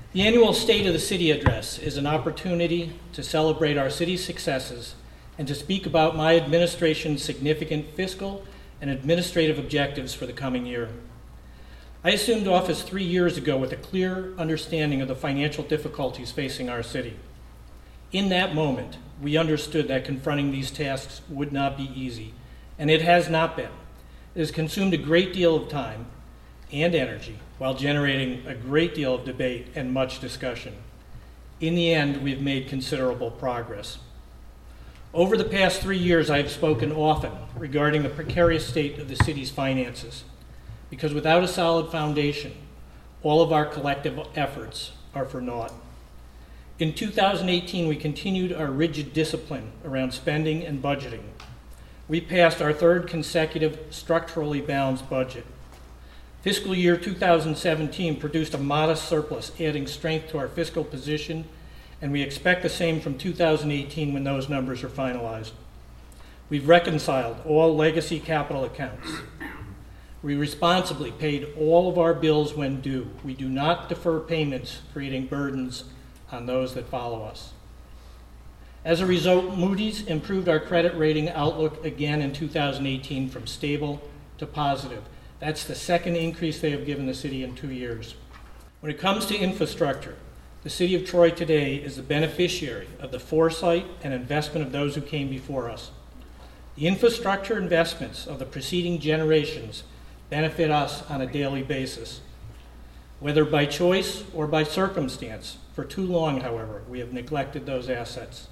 The annual State of the City address is an opportunity to celebrate our city's successes and to speak about my administration's significant fiscal and administrative objectives for the coming year. I assumed office 3 years ago with a clear understanding of the financial difficulties facing our city. In that moment, we understood that confronting these tasks would not be easy, and it has not been. It has consumed a great deal of time and energy while generating a great deal of debate and much discussion. In the end, we've made considerable progress. Over the past 3 years, I have spoken often regarding the precarious state of the city's finances, because without a solid foundation, all of our collective efforts are for naught. In 2018, we continued our rigid discipline around spending and budgeting. We passed our third consecutive structurally balanced budget. Fiscal year 2017 produced a modest surplus, adding strength to our fiscal position, and we expect the same from 2018 when those numbers are finalized. We've reconciled all legacy capital accounts. We responsibly paid all of our bills when due. We do not defer payments, creating burdens on those that follow us. As a result, Moody's improved our credit rating outlook again in 2018 from stable to positive. That's the second increase they have given the city in 2 years. When it comes to infrastructure, the city of Troy today is the beneficiary of the foresight and investment of those who came before us. The infrastructure investments of the preceding generations benefit us on a daily basis. Whether by choice or by circumstance, for too long, however, we have neglected those assets.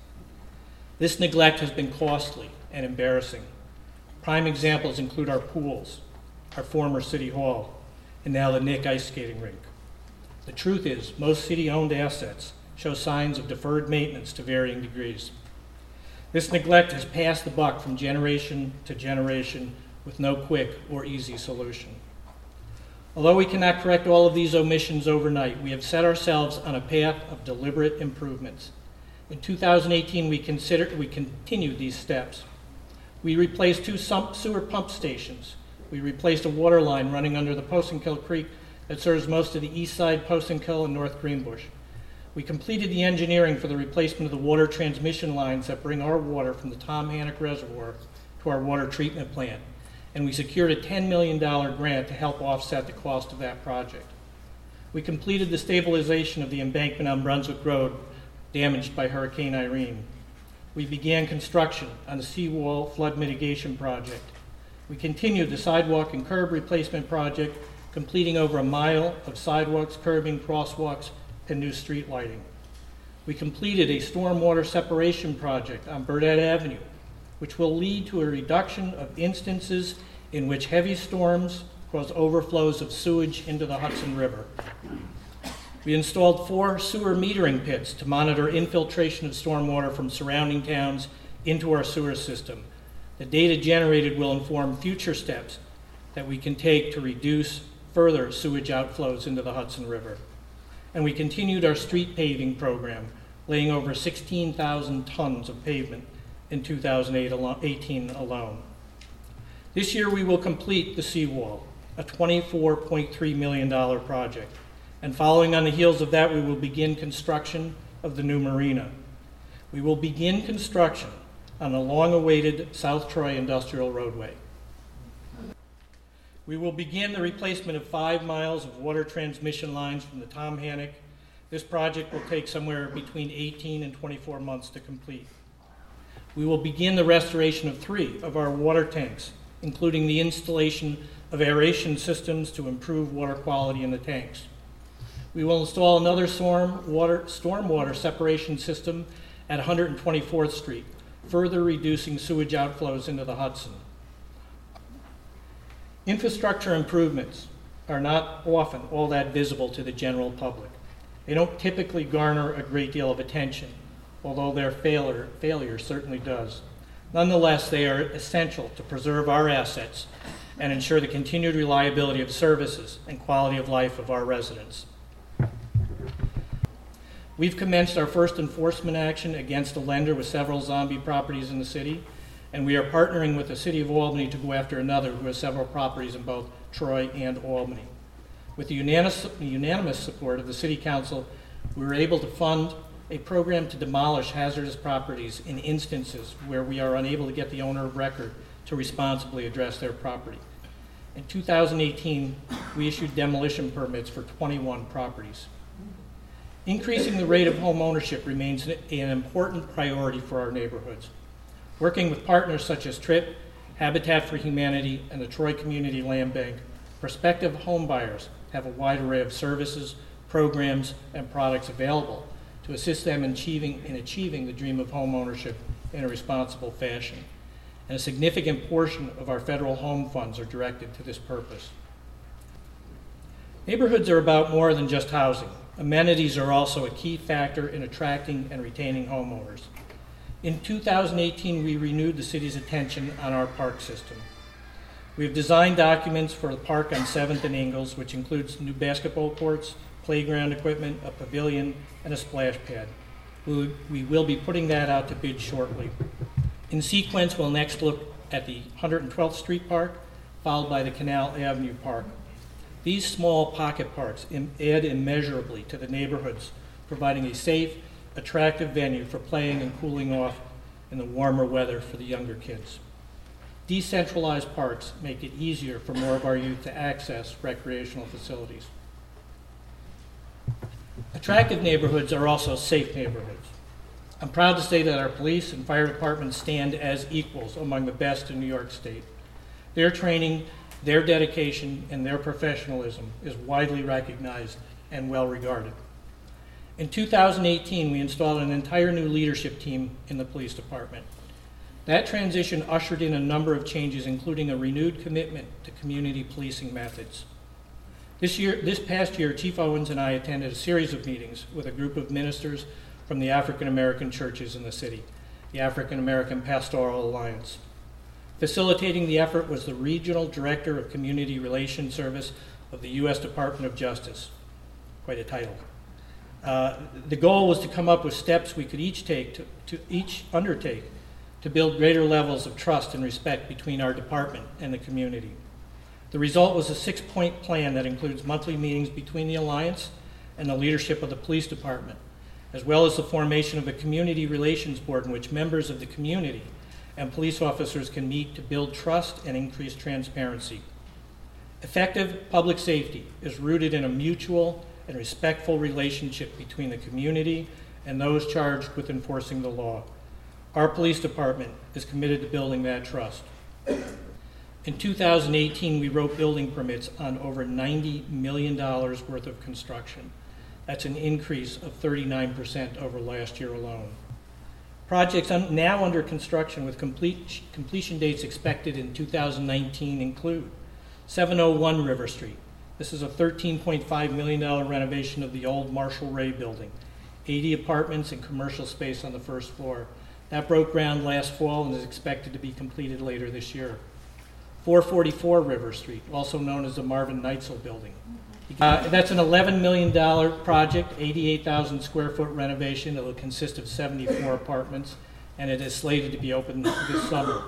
This neglect has been costly and embarrassing. Prime examples include our pools, our former city hall, and now the Nick ice skating rink. The truth is, most city-owned assets show signs of deferred maintenance to varying degrees. This neglect has passed the buck from generation to generation with no quick or easy solution. Although we cannot correct all of these omissions overnight, we have set ourselves on a path of deliberate improvements. In 2018, we continued these steps. We replaced 2 sewer pump stations. We replaced a water line running under the Posenkill Creek that serves most of the east side Posenkill and North Greenbush. We completed the engineering for the replacement of the water transmission lines that bring our water from the Tom Hannock Reservoir to our water treatment plant, and we secured a $10 million grant to help offset the cost of that project. We completed the stabilization of the embankment on Brunswick Road damaged by Hurricane Irene. We began construction on the seawall flood mitigation project. We continued the sidewalk and curb replacement project, completing over 1 mile of sidewalks, curbing, crosswalks, and new street lighting. We completed a stormwater separation project on Burdett Avenue, which will lead to a reduction of instances in which heavy storms cause overflows of sewage into the Hudson River. We installed 4 sewer metering pits to monitor infiltration of stormwater from surrounding towns into our sewer system. The data generated will inform future steps that we can take to reduce further sewage outflows into the Hudson River. And we continued our street paving program, laying over 16,000 tons of pavement in 2018 alone. This year we will complete the seawall, a $24.3 million project. And following on the heels of that, we will begin construction of the new marina. We will begin construction on the long-awaited South Troy Industrial Roadway. We will begin the replacement of 5 miles of water transmission lines from the Tom Hannock. This project will take somewhere between 18 and 24 months to complete. We will begin the restoration of 3 of our water tanks, including the installation of aeration systems to improve water quality in the tanks. We will install another stormwater separation system at 124th Street, further reducing sewage outflows into the Hudson. Infrastructure improvements are not often all that visible to the general public. They don't typically garner a great deal of attention, although their failure certainly does. Nonetheless, they are essential to preserve our assets and ensure the continued reliability of services and quality of life of our residents. We've commenced our first enforcement action against a lender with several zombie properties in the city, and we are partnering with the City of Albany to go after another who has several properties in both Troy and Albany. With the unanimous support of the City Council, We were able to fund a program to demolish hazardous properties in instances where we are unable to get the owner of record to responsibly address their property. In 2018, we issued demolition permits for 21 properties. Increasing the rate of home ownership remains an important priority for our neighborhoods. Working with partners such as TRIP, Habitat for Humanity, and the Troy Community Land Bank, prospective home buyers have a wide array of services, programs, and products available to assist them in achieving the dream of home ownership in a responsible fashion. And a significant portion of our federal home funds are directed to this purpose. Neighborhoods are about more than just housing. Amenities are also a key factor in attracting and retaining homeowners. In 2018, we renewed the city's attention on our park system. We have designed documents for the park on 7th and Ingalls, which includes new basketball courts, playground equipment, a pavilion, and a splash pad. We will be putting that out to bid shortly. In sequence, we'll next look at the 112th Street Park, followed by the Canal Avenue Park. These small pocket parks add immeasurably to the neighborhoods, providing a safe, attractive venue for playing and cooling off in the warmer weather for the younger kids. Decentralized parks make it easier for more of our youth to access recreational facilities. Attractive neighborhoods are also safe neighborhoods. I'm proud to say that our police and fire departments stand as equals among the best in New York State. Their training, their dedication, and their professionalism is widely recognized and well regarded. In 2018, we installed an entire new leadership team in the police department. That transition ushered in a number of changes, including a renewed commitment to community policing methods. This past year, Chief Owens and I attended a series of meetings with a group of ministers from the African American churches in the city, the African American Pastoral Alliance. Facilitating the effort was the Regional Director of Community Relations Service of the U.S. Department of Justice. Quite a title. The goal was to come up with steps we could each undertake to build greater levels of trust and respect between our department and the community. The result was a 6-point plan that includes monthly meetings between the Alliance and the leadership of the police department, as well as the formation of a community relations board in which members of the community and police officers can meet to build trust and increase transparency. Effective public safety is rooted in a mutual and respectful relationship between the community and those charged with enforcing the law. Our police department is committed to building that trust. In 2018, we wrote building permits on over $90 million worth of construction. That's an increase of 39% over last year alone. Projects now under construction with completion dates expected in 2019 include 701 River Street. This is a $13.5 million renovation of the old Marshall Ray building, 80 apartments and commercial space on the first floor. That broke ground last fall and is expected to be completed later this year. 444 River Street, also known as the Marvin Neitzel building. That's an $11 million project, 88,000 square foot renovation. It will consist of 74 apartments, and it is slated to be open this summer.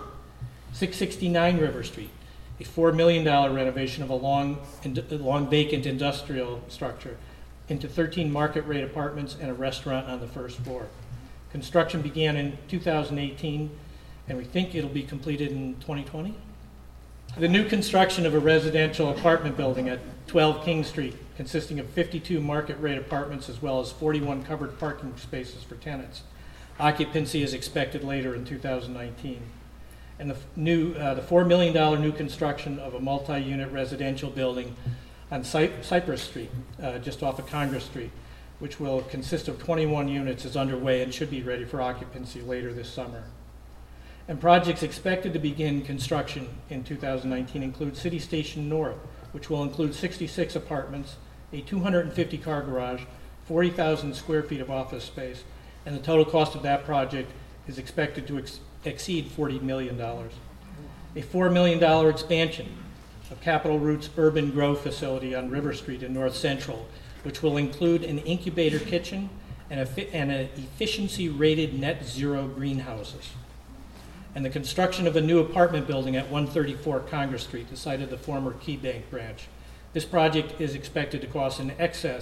669 River Street, a $4 million renovation of a long vacant industrial structure into 13 market rate apartments and a restaurant on the first floor. Construction began in 2018, and we think it'll be completed in 2020. The new construction of a residential apartment building at 12 King Street, consisting of 52 market-rate apartments as well as 41 covered parking spaces for tenants. Occupancy is expected later in 2019. And the $4 million new construction of a multi-unit residential building on Cypress Street, just off of Congress Street, which will consist of 21 units, is underway and should be ready for occupancy later this summer. And projects expected to begin construction in 2019 include City Station North, which will include 66 apartments, a 250-car garage, 40,000 square feet of office space, and the total cost of that project is expected to exceed $40 million. A $4 million expansion of Capital Roots Urban Grow facility on River Street in North Central, which will include an incubator kitchen and an efficiency-rated net zero greenhouses. And the construction of a new apartment building at 134 Congress Street, the site of the former KeyBank branch. This project is expected to cost in excess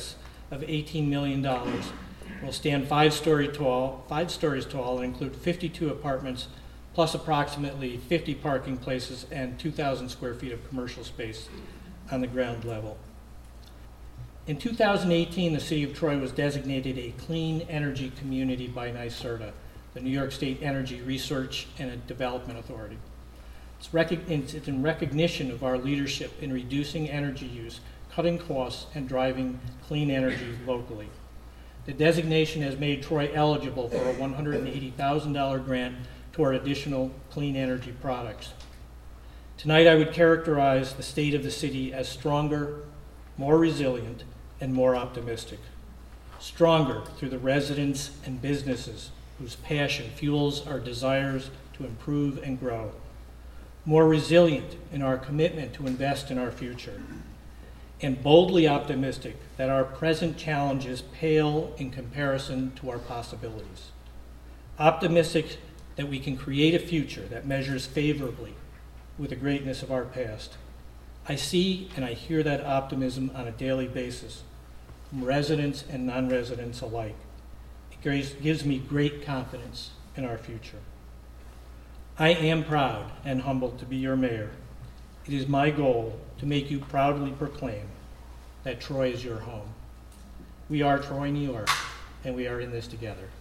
of $18 million. Will stand 5 stories tall, and include 52 apartments, plus approximately 50 parking places and 2,000 square feet of commercial space on the ground level. In 2018, the City of Troy was designated a clean energy community by NYSERDA, the New York State Energy Research and Development Authority. It's in recognition of our leadership in reducing energy use, cutting costs, and driving clean energy locally. The designation has made Troy eligible for a $180,000 grant toward additional clean energy products. Tonight, I would characterize the state of the city as stronger, more resilient, and more optimistic. Stronger through the residents and businesses whose passion fuels our desires to improve and grow. More resilient in our commitment to invest in our future. And boldly optimistic that our present challenges pale in comparison to our possibilities. Optimistic that we can create a future that measures favorably with the greatness of our past. I see and I hear that optimism on a daily basis from residents and non-residents alike. It gives me great confidence in our future. I am proud and humbled to be your mayor. It is my goal to make you proudly proclaim that Troy is your home. We are Troy, New York, and we are in this together.